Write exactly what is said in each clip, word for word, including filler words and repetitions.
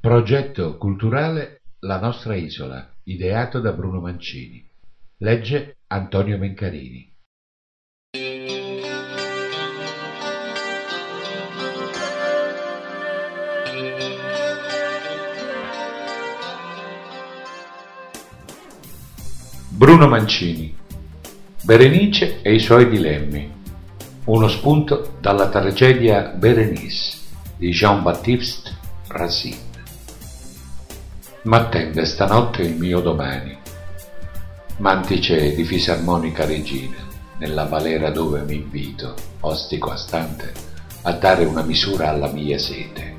Progetto culturale La nostra isola, ideato da Bruno Mancini. Legge Antonio Mencarini. Bruno Mancini. Berenice e i suoi dilemmi. Uno spunto dalla tragedia Bérénice di Jean-Baptiste Racine. M'attende stanotte il mio domani, mantice di fisarmonica regina, nella valera dove mi invito, ostico astante, a dare una misura alla mia sete.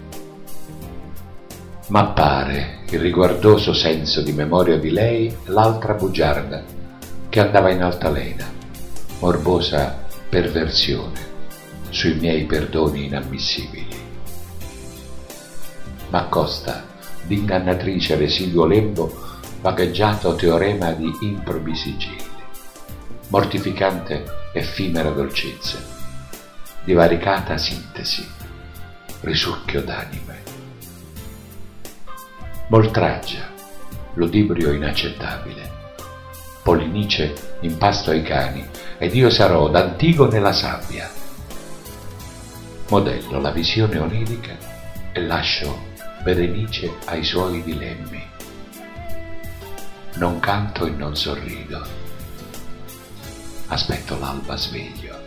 M'appare il riguardoso senso di memoria di lei l'altra bugiarda che andava in altalena, morbosa perversione sui miei perdoni inammissibili. M'accosta d'ingannatrice residuo lembo vagheggiato teorema di improbi sigilli, mortificante effimera dolcezza, divaricata sintesi, risucchio d'anime. Moltraggia, ludibrio inaccettabile, Polinice in pasto ai cani, ed io sarò d'Antigone la sabbia. Modello la visione onirica e lascio Berenice ai suoi dilemmi. Non canto e non sorrido, aspetto l'alba sveglio.